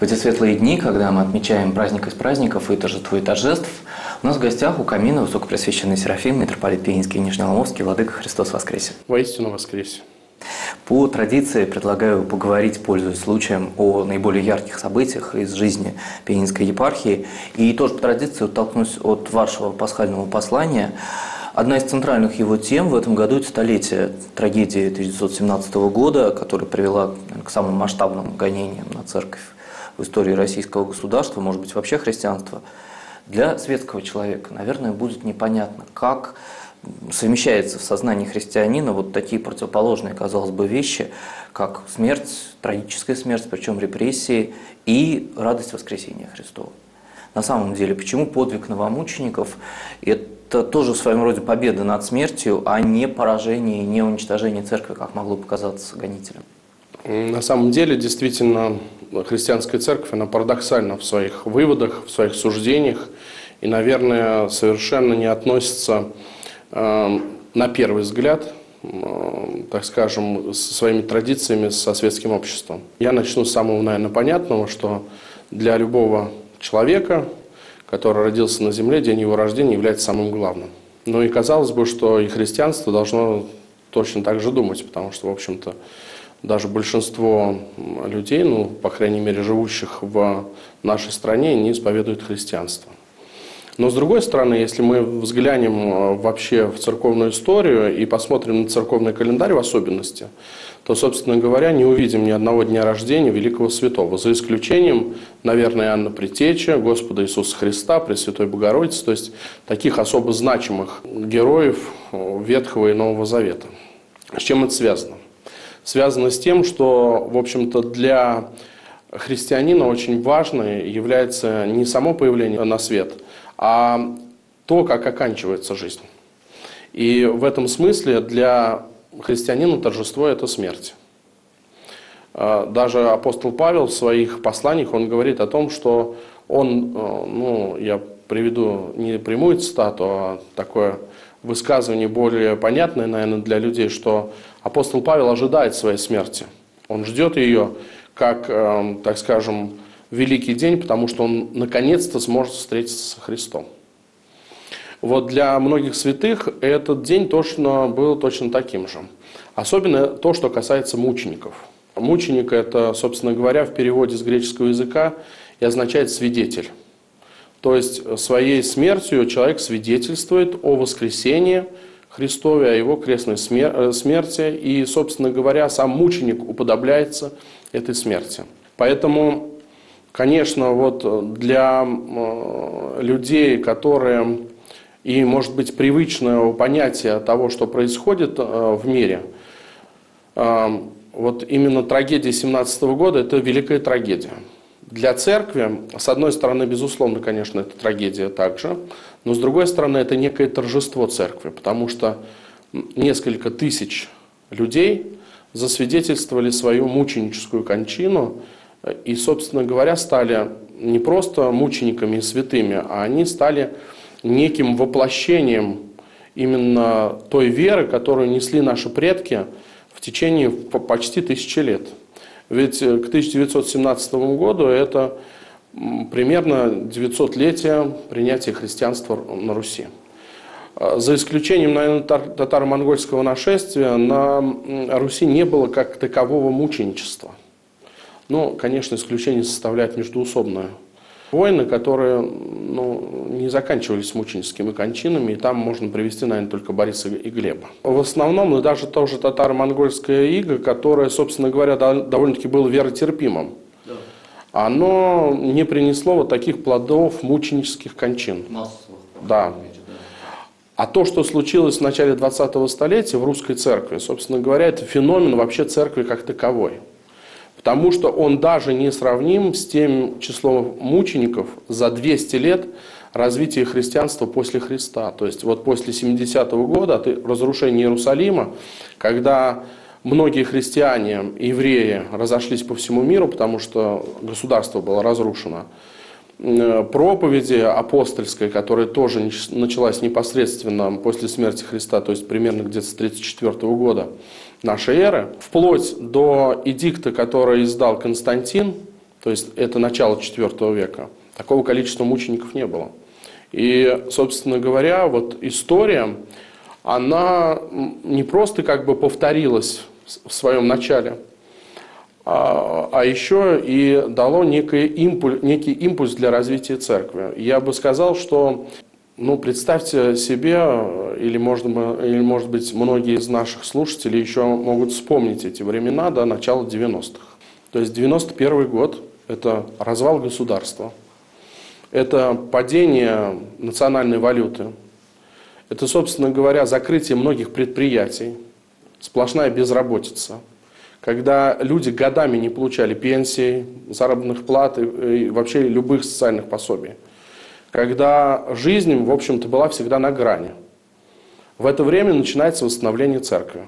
В эти светлые дни, когда мы отмечаем праздник из праздников и торжество и торжеств, у нас в гостях у камина высокопреосвященный Серафим, митрополит Пензенский и Нижнеломовский, владыка Христос воскресе. Воистину воскресе. По традиции предлагаю поговорить, пользуясь случаем, о наиболее ярких событиях из жизни Пензенской епархии. И тоже по традиции оттолкнусь от вашего пасхального послания. Одна из центральных его тем в этом году – это столетие трагедии 1917 года, которая привела к самым масштабным гонениям на церковь в истории российского государства, может быть, вообще христианства. Для светского человека, наверное, будет непонятно, как совмещается в сознании христианина вот такие противоположные, казалось бы, вещи, как смерть, трагическая смерть, причем репрессии, и радость воскресения Христова. На самом деле, почему подвиг новомучеников – это тоже в своем роде победа над смертью, а не поражение и не уничтожение церкви, как могло показаться гонителям? На самом деле, действительно, христианская церковь, она парадоксальна в своих выводах, в своих суждениях и, наверное, совершенно не относится на первый взгляд, так скажем, со своими традициями, со светским обществом. Я начну с самого, наверное, понятного, что для любого человека, который родился на земле, день его рождения является самым главным. Ну и казалось бы, что и христианство должно точно так же думать, потому что, в общем-то, даже большинство людей, ну, по крайней мере, живущих в нашей стране, не исповедуют христианство. Но, с другой стороны, если мы взглянем вообще в церковную историю и посмотрим на церковный календарь в особенности, то, собственно говоря, не увидим ни одного дня рождения великого святого, за исключением, наверное, Иоанна Предтечи, Господа Иисуса Христа, Пресвятой Богородицы, то есть таких особо значимых героев Ветхого и Нового Завета. С чем это связано? Связано с тем, что, в общем-то, для христианина очень важной является не само появление на свет, а то, как оканчивается жизнь. И в этом смысле для христианина торжество – это смерть. Даже апостол Павел в своих посланиях, он говорит о том, что он, ну, я приведу не прямую цитату, а такое высказывание более понятное, наверное, для людей, что апостол Павел ожидает своей смерти. Он ждет ее как, так скажем, великий день, потому что он наконец-то сможет встретиться со Христом. Вот для многих святых этот день был точно таким же. Особенно то, что касается мучеников. Мученик – это, собственно говоря, в переводе с греческого языка и означает «свидетель». То есть своей смертью человек свидетельствует о воскресении Христове, о его крестной смерти, и, собственно говоря, сам мученик уподобляется этой смерти. Поэтому, конечно, вот для людей, которые и, может быть, привычное понятие того, что происходит в мире, вот именно трагедия 17 года – это великая трагедия. Для церкви, с одной стороны, безусловно, конечно, это трагедия также, но с другой стороны, это некое торжество церкви, потому что несколько тысяч людей засвидетельствовали свою мученическую кончину и, собственно говоря, стали не просто мучениками и святыми, а они стали неким воплощением именно той веры, которую несли наши предки в течение почти 1000 лет. Ведь к 1917 году это примерно 900-летие принятия христианства на Руси. За исключением, наверное, татаро-монгольского нашествия, на Руси не было как такового мученичества. Но, конечно, исключение составляет междоусобные войны, которые не заканчивались мученическими кончинами, и там можно привести, наверное, только Бориса и Глеба. В основном, даже тоже татаро-монгольское иго, которое, собственно говоря, довольно-таки было веротерпимым, да, оно не принесло вот таких плодов мученических кончин. Массовых. Да. А то, что случилось в начале 20-го столетия в русской церкви, собственно говоря, это феномен вообще церкви как таковой. Потому что он даже не сравним с тем числом мучеников за 200 лет развития христианства после Христа. То есть вот после 70-го года, от разрушения Иерусалима, когда многие христиане, евреи разошлись по всему миру, потому что государство было разрушено, проповеди апостольской, которая тоже началась непосредственно после смерти Христа, то есть примерно где-то с 1934 года нашей эры, вплоть до эдикта, который издал Константин то есть это начало IV века, такого количества мучеников не было. И, собственно говоря, вот история, она не просто как бы повторилась в своем начале, а еще и дало некий импульс для развития церкви. Я бы сказал, что, представьте себе, или может быть, многие из наших слушателей еще могут вспомнить эти времена, да, начала 90-х. То есть 91 год – это развал государства, это падение национальной валюты, это, собственно говоря, закрытие многих предприятий, сплошная безработица, когда люди годами не получали пенсий, заработных плат и вообще любых социальных пособий, когда жизнь, в общем-то, была всегда на грани. В это время начинается восстановление церкви.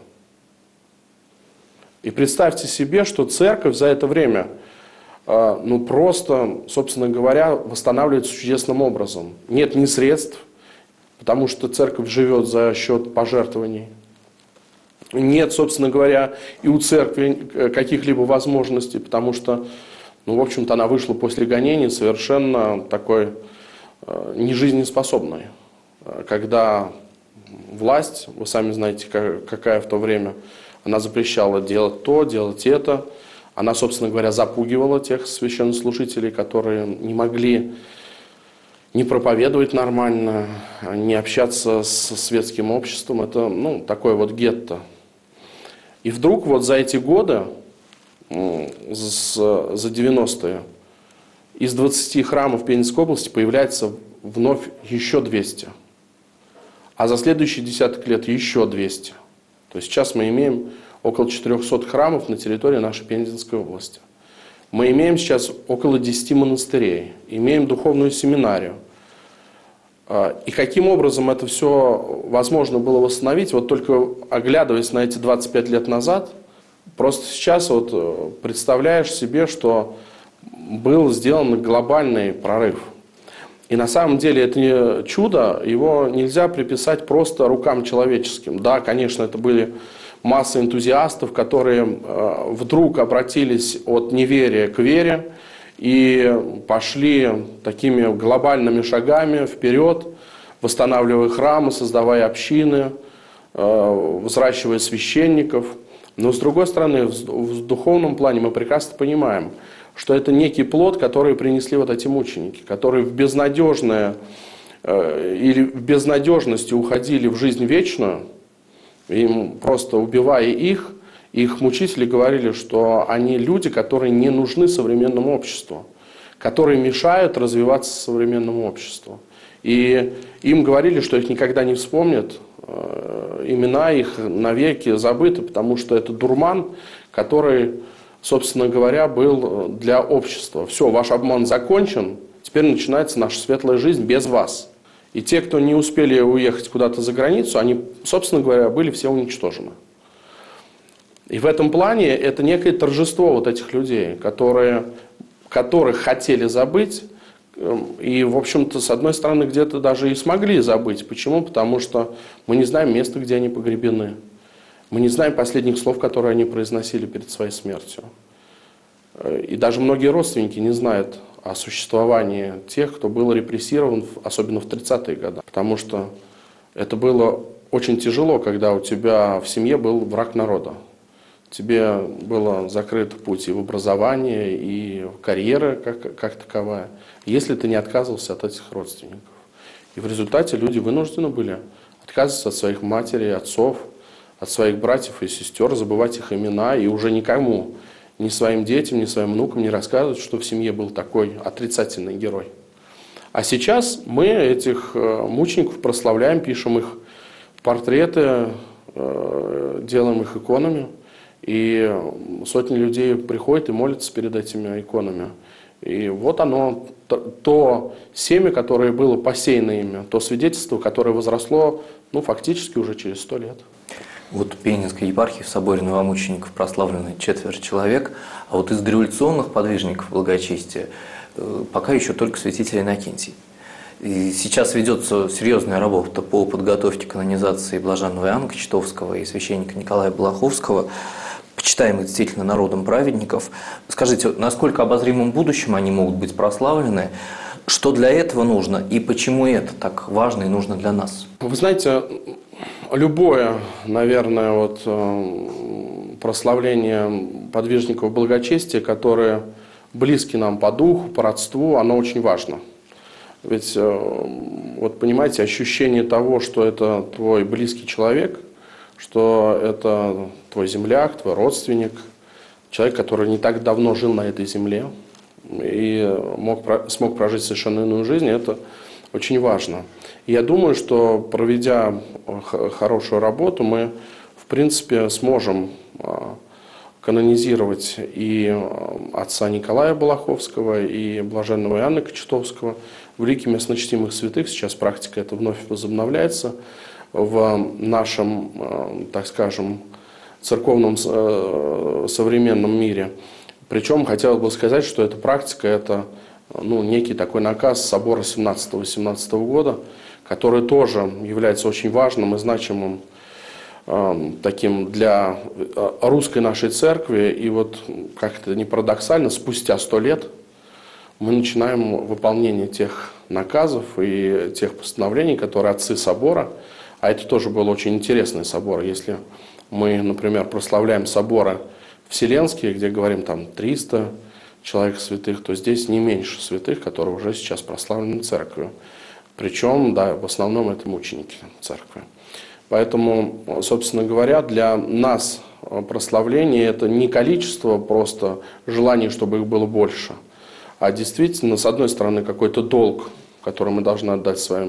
И представьте себе, что церковь за это время просто, собственно говоря, восстанавливается чудесным образом. Нет ни средств, потому что церковь живет за счет пожертвований. Нет, собственно говоря, и у церкви каких-либо возможностей, потому что, в общем-то, она вышла после гонений совершенно такой нежизнеспособной. Когда власть, вы сами знаете, какая в то время, она запрещала делать то, делать это. Она, собственно говоря, запугивала тех священнослужителей, которые не могли не проповедовать нормально, не общаться с светским обществом. Это, такое вот гетто. И вдруг вот за эти годы, за 90-е, из 20 храмов Пензенской области появляется вновь еще 200. А за следующие десяток лет еще 200. То есть сейчас мы имеем около 400 храмов на территории нашей Пензенской области. Мы имеем сейчас около 10 монастырей, имеем духовную семинарию. И каким образом это все возможно было восстановить, вот только оглядываясь на эти 25 лет назад, просто сейчас вот представляешь себе, что был сделан глобальный прорыв. И на самом деле это не чудо, его нельзя приписать просто рукам человеческим. Да, конечно, это были масса энтузиастов, которые вдруг обратились от неверия к вере и пошли такими глобальными шагами вперед, восстанавливая храмы, создавая общины, взращивая священников. Но с другой стороны, в духовном плане мы прекрасно понимаем, что это некий плод, который принесли вот эти мученики, которые в безнадежности уходили в жизнь вечную, им просто убивая их мучители говорили, что они люди, которые не нужны современному обществу, которые мешают развиваться современному обществу. И им говорили, что их никогда не вспомнят, имена их навеки забыты, потому что это дурман, который, собственно говоря, был для общества. Все, ваш обман закончен, теперь начинается наша светлая жизнь без вас. И те, кто не успели уехать куда-то за границу, они, собственно говоря, были все уничтожены. И в этом плане это некое торжество вот этих людей, которых хотели забыть, и, в общем-то, с одной стороны, где-то даже и смогли забыть. Почему? Потому что мы не знаем места, где они погребены. Мы не знаем последних слов, которые они произносили перед своей смертью. И даже многие родственники не знают о существовании тех, кто был репрессирован, особенно в 30-е годы. Потому что это было очень тяжело, когда у тебя в семье был враг народа. Тебе было закрыт путь и в образование, и карьера как таковая, если ты не отказывался от этих родственников. И в результате люди вынуждены были отказываться от своих матерей, отцов, от своих братьев и сестер, забывать их имена и уже никому, ни своим детям, ни своим внукам не рассказывать, что в семье был такой отрицательный герой. А сейчас мы этих мучеников прославляем, пишем их портреты, делаем их иконами. И сотни людей приходят и молятся перед этими иконами. И вот оно, то семя, которое было посеяно ими, то свидетельство, которое возросло, фактически уже через 100 лет. Вот в Пензенской епархии в соборе новомучеников прославлены 4 человек, а вот из дореволюционных подвижников благочестия пока еще только святитель Иннокентий. И сейчас ведется серьезная работа по подготовке канонизации блаженного Иоанна Крестовского и священника Николая Балаховского. почитаемых действительно народом праведников. Скажите, насколько обозримым будущем они могут быть прославлены? Что для этого нужно и почему это так важно и нужно для нас? Вы знаете, любое, наверное, прославление подвижников благочестия, которые близки нам по духу, по родству, оно очень важно. Ведь, понимаете, ощущение того, что это твой близкий человек, что это твой земляк, твой родственник, человек, который не так давно жил на этой земле и смог прожить совершенно иную жизнь, это очень важно. И я думаю, что, проведя хорошую работу, мы, в принципе, сможем канонизировать и отца Николая Балаховского, и блаженного Иоанна Кочетовского, великих местночтимых святых. Сейчас практика эта вновь возобновляется в нашем, так скажем, церковном современном мире. Причем хотелось бы сказать, что эта практика – это некий такой наказ собора 17-18 года, который тоже является очень важным и значимым таким для русской нашей церкви. И как это ни парадоксально, спустя 100 лет мы начинаем выполнение тех наказов и тех постановлений, которые отцы собора, а это тоже был очень интересный собор. Если мы, например, прославляем соборы вселенские, где говорим там 300 человек святых, то здесь не меньше святых, которые уже сейчас прославлены церковью. Причем, да, в основном это мученики церкви. Поэтому, собственно говоря, для нас прославление – это не количество просто желаний, чтобы их было больше, а действительно, с одной стороны, какой-то долг, который мы должны отдать своим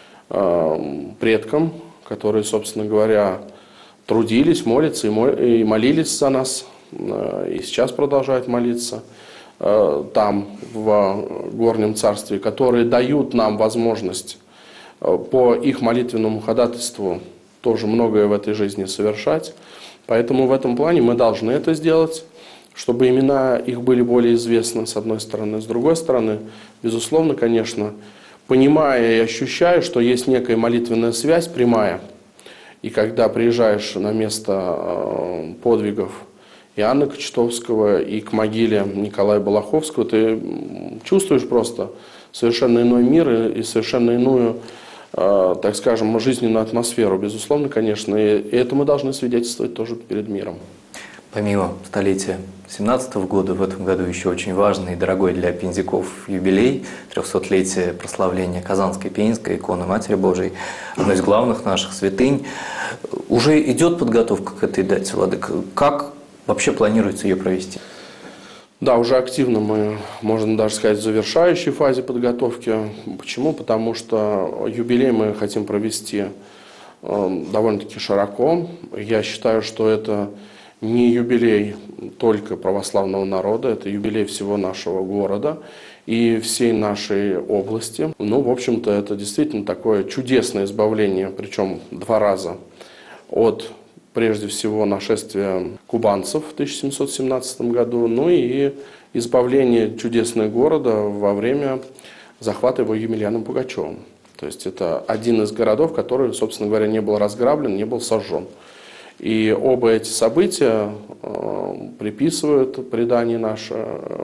предкам, которые, собственно говоря, трудились, молятся и молились за нас, и сейчас продолжают молиться там, в Горнем Царстве, которые дают нам возможность по их молитвенному ходатайству тоже многое в этой жизни совершать. Поэтому в этом плане мы должны это сделать, чтобы имена их были более известны, с одной стороны. С другой стороны, безусловно, конечно, понимая и ощущая, что есть некая молитвенная связь прямая, и когда приезжаешь на место подвигов Иоанна Кочетовского и к могиле Николая Балаховского, ты чувствуешь просто совершенно иной мир и совершенно иную, так скажем, жизненную атмосферу. Безусловно, конечно, и это мы должны свидетельствовать тоже перед миром. Помимо столетия 17 года, в этом году еще очень важный и дорогой для пензяков юбилей, 300-летие прославления Казанской Пензенской иконы Матери Божией, одной из главных наших святынь. Уже идет подготовка к этой дате, владыка. Как вообще планируется ее провести? Да, уже активно мы, можно даже сказать, в завершающей фазе подготовки. Почему? Потому что юбилей мы хотим провести довольно-таки широко. Я считаю, что это не юбилей только православного народа, это юбилей всего нашего города и всей нашей области. В общем-то, это действительно такое чудесное избавление, причем 2 раза от, прежде всего, нашествия кубанцев в 1717 году, и избавление чудесного города во время захвата его Емельяном Пугачевым. То есть это один из городов, который, собственно говоря, не был разграблен, не был сожжен. И оба эти события приписывают предание наше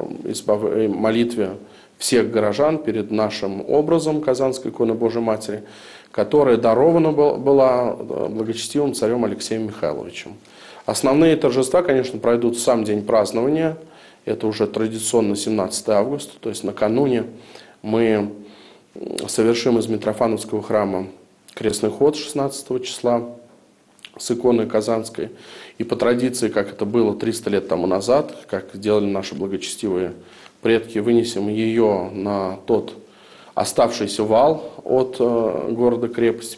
молитве всех горожан перед нашим образом Казанской иконы Божией Матери, которая дарована была благочестивым царем Алексеем Михайловичем. Основные торжества, конечно, пройдут в сам день празднования. Это уже традиционно 17 августа, то есть накануне мы совершим из Митрофановского храма крестный ход 16 числа с иконой Казанской. И по традиции, как это было 300 лет тому назад, как делали наши благочестивые предки, вынесем ее на тот оставшийся вал от города-крепости,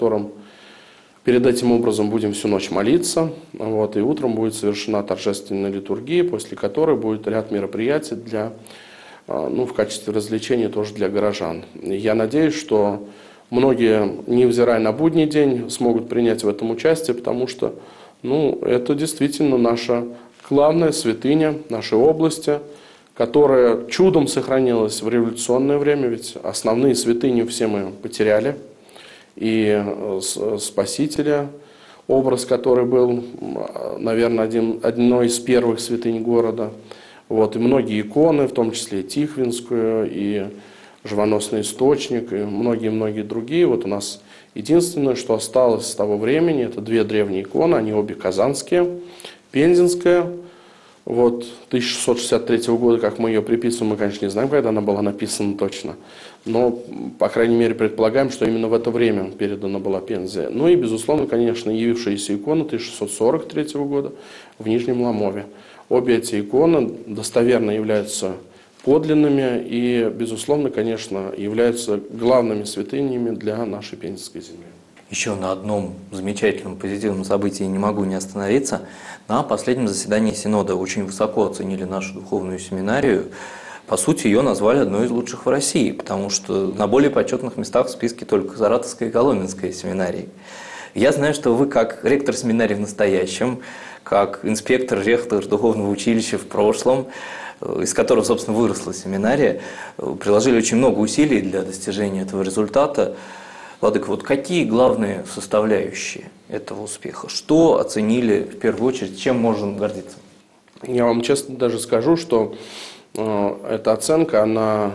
перед этим образом будем всю ночь молиться. И утром будет совершена торжественная литургия, после которой будет ряд мероприятий в качестве развлечения тоже для горожан. Я надеюсь, что многие, невзирая на будний день, смогут принять в этом участие, потому что это действительно наша главная святыня нашей области, которая чудом сохранилась в революционное время, ведь основные святыни все мы потеряли. И Спасителя образ, который был, наверное, одной из первых святынь города. Вот, и многие иконы, в том числе и Тихвинскую, и Живоносный источник, и многие-многие другие. Вот у нас единственное, что осталось с того времени, это две древние иконы, они обе казанские. Пензенская, вот, 1663 года, как мы ее приписываем, мы, конечно, не знаем, когда она была написана точно, но, по крайней мере, предполагаем, что именно в это время передана была Пензе. Ну и, безусловно, конечно, явившаяся икона 1643 года в Нижнем Ломове. Обе эти иконы достоверно являются подлинными и, безусловно, конечно, являются главными святынями для нашей Пензенской земли. Еще на одном замечательном позитивном событии не могу не остановиться. На последнем заседании Синода очень высоко оценили нашу духовную семинарию. По сути, ее назвали одной из лучших в России, потому что на более почетных местах в списке только Саратовская и Коломенская семинарии. Я знаю, что вы, как ректор семинарии в настоящем, как инспектор, ректор духовного училища в прошлом, из которого, собственно, выросла семинария, приложили очень много усилий для достижения этого результата. Владыка, вот какие главные составляющие этого успеха? Что оценили в первую очередь, чем можем гордиться? Я вам честно даже скажу, что эта оценка, она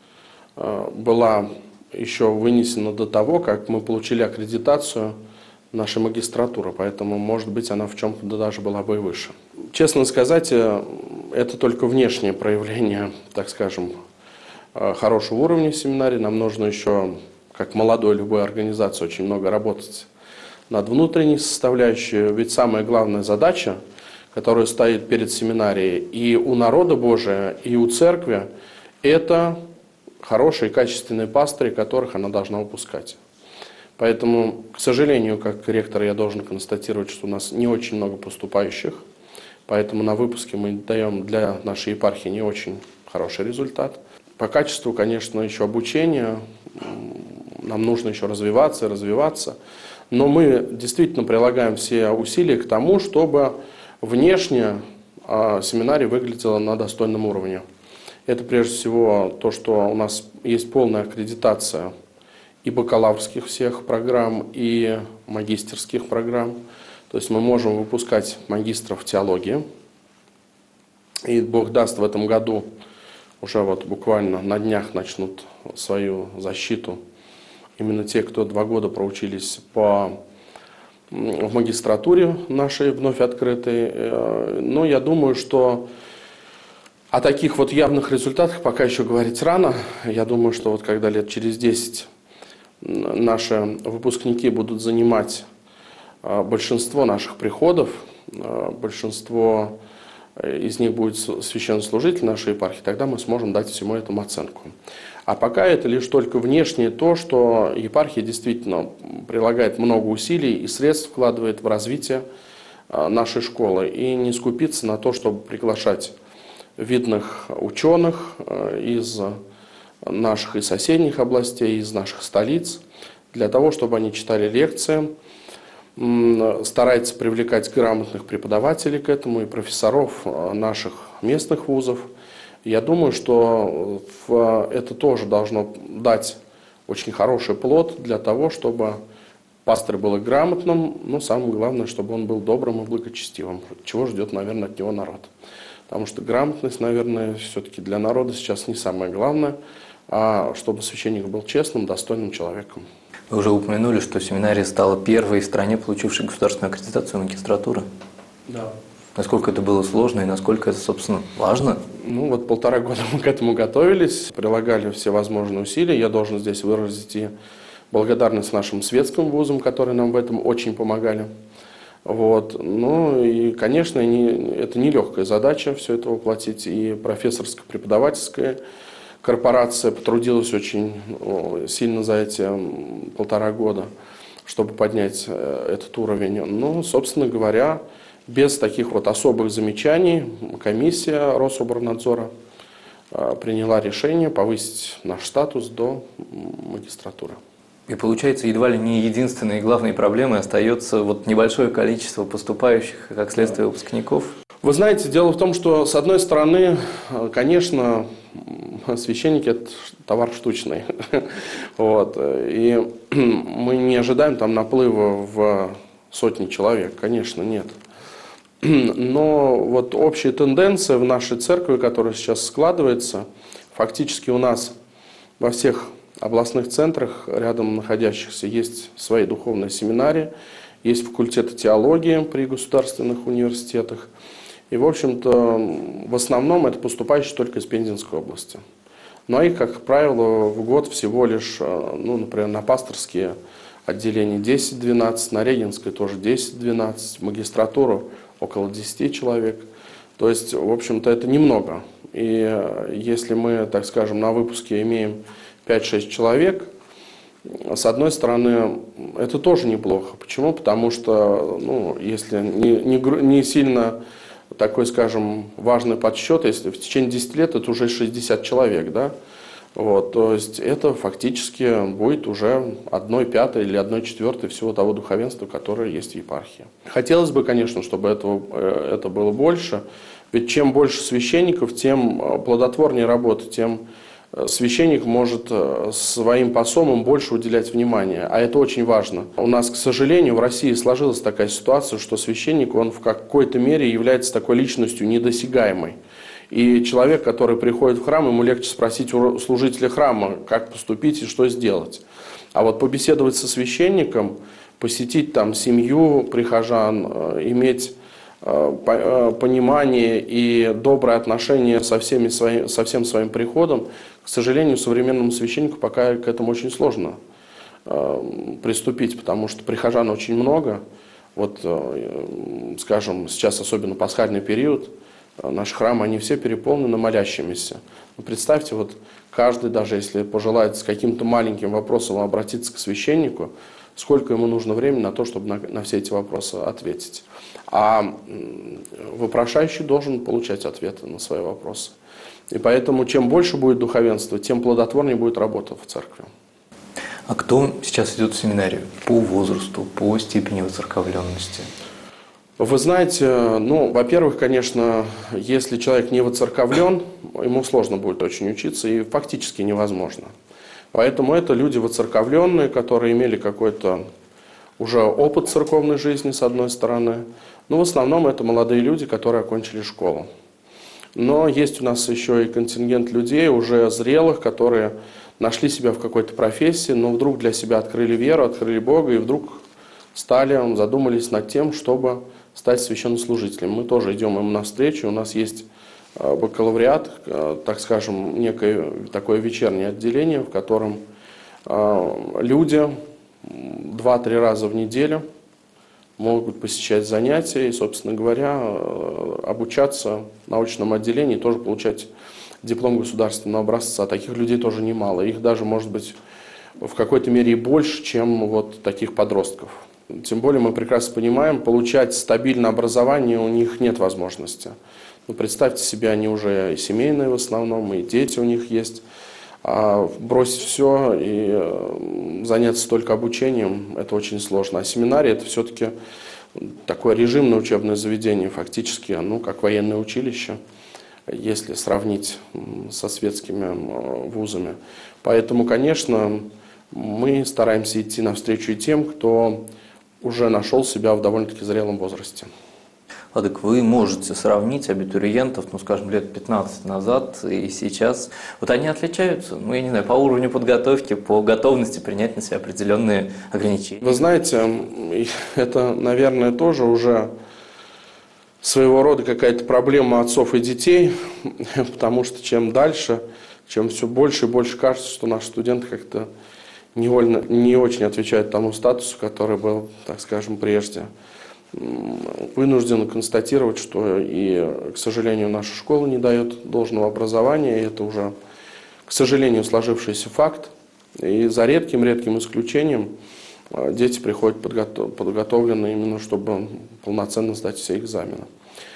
была еще вынесена до того, как мы получили аккредитацию нашей магистратуры, поэтому, может быть, она в чем-то даже была бы и выше. Честно сказать, это только внешнее проявление, так скажем, хорошего уровня семинарии. Нам нужно еще, как молодой любой организации, очень много работать над внутренней составляющей. Ведь самая главная задача, которая стоит перед семинарией и у народа Божия, и у церкви, это хорошие, качественные пастыри, которых она должна выпускать. Поэтому, к сожалению, как ректор, я должен констатировать, что у нас не очень много поступающих. Поэтому на выпуске мы даем для нашей епархии не очень хороший результат. По качеству, конечно, еще обучения, нам нужно еще развиваться и развиваться. Но мы действительно прилагаем все усилия к тому, чтобы внешне семинария выглядела на достойном уровне. Это прежде всего то, что у нас есть полная аккредитация и бакалаврских всех программ, и магистерских программ. То есть мы можем выпускать магистров теологии. И Бог даст, в этом году уже вот буквально на днях начнут свою защиту именно те, кто 2 года проучились в магистратуре нашей вновь открытой. Но я думаю, что о таких вот явных результатах пока еще говорить рано. Я думаю, что вот когда лет через 10 наши выпускники будут занимать большинство наших приходов, большинство из них будет священнослужитель нашей епархии, тогда мы сможем дать всему этому оценку. А пока это лишь только внешнее то, что епархия действительно прилагает много усилий и средств вкладывает в развитие нашей школы. И не скупиться на то, чтобы приглашать видных ученых из наших и соседних областей, из наших столиц, для того, чтобы они читали лекции. Старается привлекать грамотных преподавателей к этому и профессоров наших местных вузов. Я думаю, что это тоже должно дать очень хороший плод для того, чтобы пастырь был грамотным, но самое главное, чтобы он был добрым и благочестивым, чего ждет, наверное, от него народ. Потому что грамотность, наверное, все-таки для народа сейчас не самое главное, а чтобы священник был честным, достойным человеком. Вы уже упомянули, что семинария стала первой в стране, получившей государственную аккредитацию магистратуры. Да. Насколько это было сложно и насколько это, собственно, важно? Ну вот 1,5 года мы к этому готовились, прилагали все возможные усилия. Я должен здесь выразить и благодарность нашим светским вузам, которые нам в этом очень помогали. Вот. Ну и, конечно, это нелегкая задача все это воплотить. И профессорско-преподавательская корпорация потрудилась очень сильно за эти 1,5 года, чтобы поднять этот уровень. Ну, собственно говоря, без таких вот особых замечаний комиссия Рособорнадзора приняла решение повысить наш статус до магистратуры. И получается, едва ли не единственной и главной проблемой остается вот небольшое количество поступающих, как следствие, выпускников. Вы знаете, дело в том, что, с одной стороны, конечно, священники – это товар штучный. Вот. И мы не ожидаем там наплыва в сотни человек, конечно, нет. Но вот общая тенденция в нашей церкви, которая сейчас складывается, фактически у нас во всех областных центрах, рядом находящихся, есть свои духовные семинарии, есть факультеты теологии при государственных университетах. И, в общем-то, в основном это поступающие только из Пензенской области. Ну, а их, как правило, в год всего лишь, ну, например, на пасторские отделения 10-12, на регенской тоже 10-12, в магистратуру около 10 человек. То есть, в общем-то, это немного. И если мы, так скажем, на выпуске имеем 5-6 человек, с одной стороны, это тоже неплохо. Почему? Потому что, ну, если не сильно такой, скажем, важный подсчет, если в течение 10 лет это уже 60 человек, да? Вот, то есть это фактически будет уже 1/5 или 1/4 всего того духовенства, которое есть в епархии. Хотелось бы, конечно, чтобы это было больше, ведь чем больше священников, тем плодотворнее работа, тем священник может своим посомам больше уделять внимания, а это очень важно. У нас, к сожалению, в России сложилась такая ситуация, что священник, он в какой-то мере является такой личностью недосягаемой. И человек, который приходит в храм, ему легче спросить у служителя храма, как поступить и что сделать. А вот побеседовать со священником, посетить там семью прихожан, иметь понимание и доброе отношение со всем своим приходом, к сожалению, современному священнику пока к этому очень сложно приступить, потому что прихожан очень много. Вот, скажем, сейчас особенно пасхальный период, наши храмы, они все переполнены молящимися. Ну, представьте, вот каждый, даже если пожелает с каким-то маленьким вопросом обратиться к священнику, сколько ему нужно времени на то, чтобы на все эти вопросы ответить. А вопрошающий должен получать ответы на свои вопросы. И поэтому, чем больше будет духовенства, тем плодотворнее будет работа в церкви. А кто сейчас идет в семинарию? По возрасту, по степени воцерковленности? Вы знаете, ну, во-первых, конечно, если человек не воцерковлен, ему сложно будет очень учиться и фактически невозможно. Поэтому это люди воцерковленные, которые имели какой-то уже опыт церковной жизни, с одной стороны. Но в основном это молодые люди, которые окончили школу. Но есть у нас еще и контингент людей, уже зрелых, которые нашли себя в какой-то профессии, но вдруг для себя открыли веру, открыли Бога и вдруг задумались над тем, чтобы стать священнослужителем. Мы тоже идем им навстречу. У нас есть бакалавриат, так скажем, некое такое вечернее отделение, в котором люди 2-3 раза в неделю могут посещать занятия и, собственно говоря, обучаться в научном отделении, тоже получать диплом государственного образца. Таких людей тоже немало. Их даже, может быть, в какой-то мере и больше, чем вот таких подростков. Тем более мы прекрасно понимаем, получать стабильное образование у них нет возможности. Ну, представьте себе, они уже и семейные в основном, и дети у них есть. А бросить все и заняться только обучением – это очень сложно. А семинария – это все-таки такое режимное учебное заведение, фактически, ну, как военное училище, если сравнить со светскими вузами. Поэтому, конечно, мы стараемся идти навстречу и тем, кто уже нашел себя в довольно-таки зрелом возрасте. Владык, вы можете сравнить абитуриентов, ну, скажем, лет 15 назад и сейчас. Вот они отличаются, ну, я не знаю, по уровню подготовки, по готовности принять на себя определенные ограничения? Вы знаете, это, наверное, тоже уже своего рода какая-то проблема отцов и детей, потому что чем дальше, чем все больше и больше кажется, что наши студенты как-то не очень отвечают тому статусу, который был, так скажем, прежде. Вынужден констатировать, что и, к сожалению, наша школа не дает должного образования, и это уже, к сожалению, сложившийся факт. И за редким исключением дети приходят подготовленные именно, чтобы полноценно сдать все экзамены.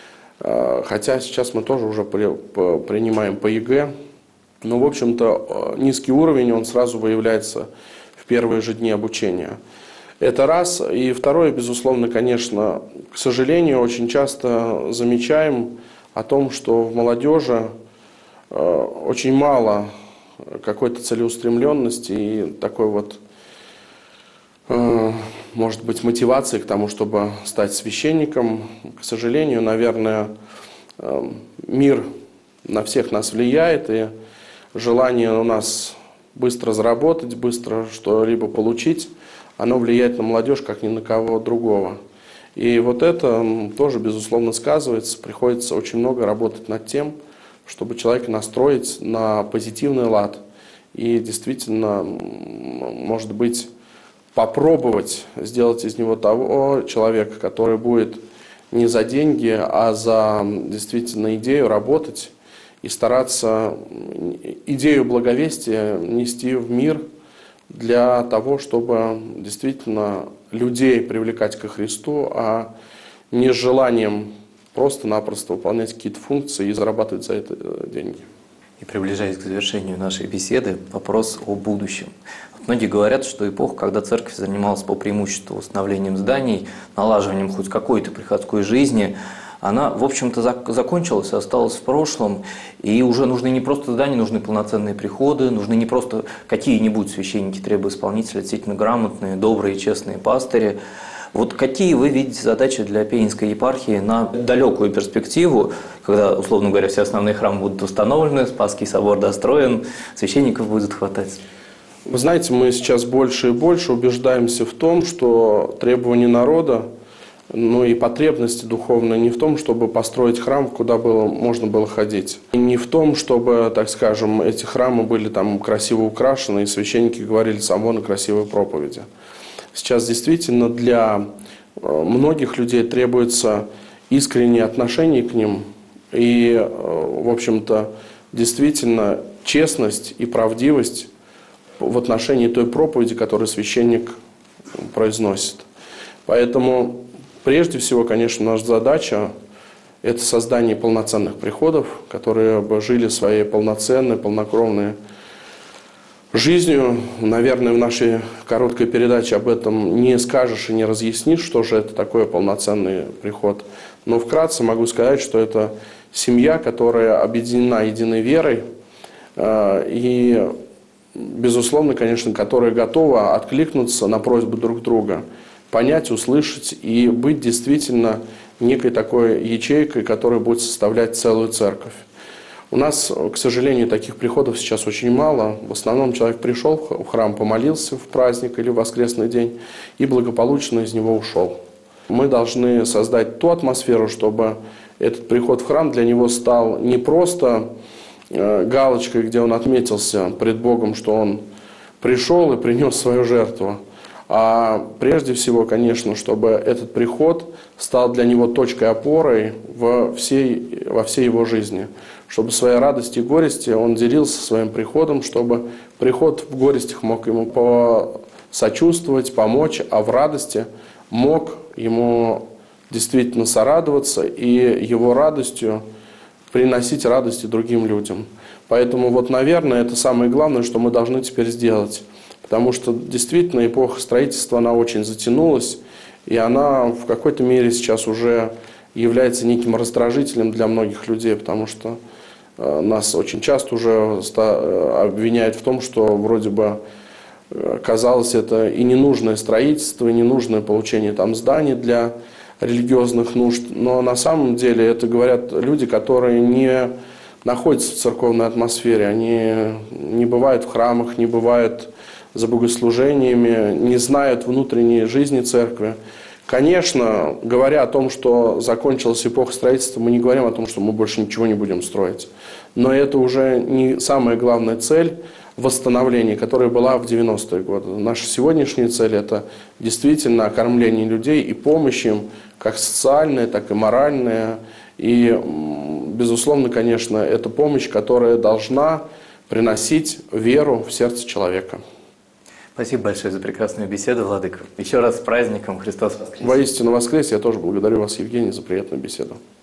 Хотя сейчас мы тоже уже принимаем по ЕГЭ, но, в общем-то, низкий уровень, он сразу выявляется в первые же дни обучения. Это раз. И второе, безусловно, конечно, к сожалению, очень часто замечаем о том, что в молодежи очень мало какой-то целеустремленности и такой вот может быть, мотивацией к тому, чтобы стать священником. К сожалению, наверное, мир на всех нас влияет, и желание у нас быстро заработать, быстро что-либо получить, оно влияет на молодежь, как ни на кого другого. И вот это тоже, безусловно, сказывается. Приходится очень много работать над тем, чтобы человека настроить на позитивный лад. И действительно, может быть, попробовать сделать из него того человека, который будет не за деньги, а за действительно идею работать и стараться идею благовестия нести в мир для того, чтобы действительно людей привлекать ко Христу, а не с желанием просто-напросто выполнять какие-то функции и зарабатывать за это деньги. И приближаясь к завершению нашей беседы, вопрос о будущем. Многие говорят, что эпоха, когда церковь занималась по преимуществу восстановлением зданий, налаживанием хоть какой-то приходской жизни, она, в общем-то, закончилась, осталась в прошлом, и уже нужны не просто здания, нужны полноценные приходы, нужны не просто какие-нибудь священники, требоисполнители, действительно грамотные, добрые, честные пастыри. Вот какие вы видите задачи для Пензенской епархии на далекую перспективу, когда, условно говоря, все основные храмы будут установлены, Спасский собор достроен, священников будет хватать? Вы знаете, мы сейчас больше и больше убеждаемся в том, что требования народа, ну и потребности духовные не в том, чтобы построить храм, куда можно было ходить. И не в том, чтобы, так скажем, эти храмы были там красиво украшены, и священники говорили самые красивые проповеди. Сейчас действительно для многих людей требуется искреннее отношение к ним и, в общем-то, действительно честность и правдивость в отношении той проповеди, которую священник произносит. Поэтому, прежде всего, конечно, наша задача – это создание полноценных приходов, которые бы жили своей полноценной, полнокровной жизнью. Наверное, в нашей короткой передаче об этом не скажешь и не разъяснишь, что же это такое полноценный приход. Но вкратце могу сказать, что это семья, которая объединена единой верой и, безусловно, конечно, которая готова откликнуться на просьбы друг друга, понять, услышать и быть действительно некой такой ячейкой, которая будет составлять целую церковь. У нас, к сожалению, таких приходов сейчас очень мало. В основном человек пришел в храм, помолился в праздник или в воскресный день и благополучно из него ушел. Мы должны создать ту атмосферу, чтобы этот приход в храм для него стал не просто галочкой, где он отметился пред Богом, что он пришел и принес свою жертву, а прежде всего, конечно, чтобы этот приход стал для него точкой опоры во всей его жизни, чтобы своей радости и горести он делился своим приходом, чтобы приход в горестях мог ему сочувствовать, помочь, а в радости мог ему действительно сорадоваться и его радостью приносить радости другим людям. Поэтому, вот, наверное, это самое главное, что мы должны теперь сделать. Потому что действительно эпоха строительства, она очень затянулась, и она в какой-то мере сейчас уже является неким раздражителем для многих людей, потому что нас очень часто уже обвиняют в том, что вроде бы казалось это и ненужное строительство, и ненужное получение там зданий для религиозных нужд. Но на самом деле это говорят люди, которые не находятся в церковной атмосфере, они не бывают в храмах, не бывают за богослужениями, не знают внутренней жизни церкви. Конечно, говоря о том, что закончилась эпоха строительства, мы не говорим о том, что мы больше ничего не будем строить. Но это уже не самая главная цель восстановления, которая была в 90-е годы. Наша сегодняшняя цель – это действительно окормление людей и помощь им, как социальная, так и моральная. И, безусловно, конечно, это помощь, которая должна приносить веру в сердце человека. Спасибо большое за прекрасную беседу, владыка. Еще раз с праздником, Христос воскресе! Воистину воскрес! Я тоже благодарю вас, Евгений, за приятную беседу.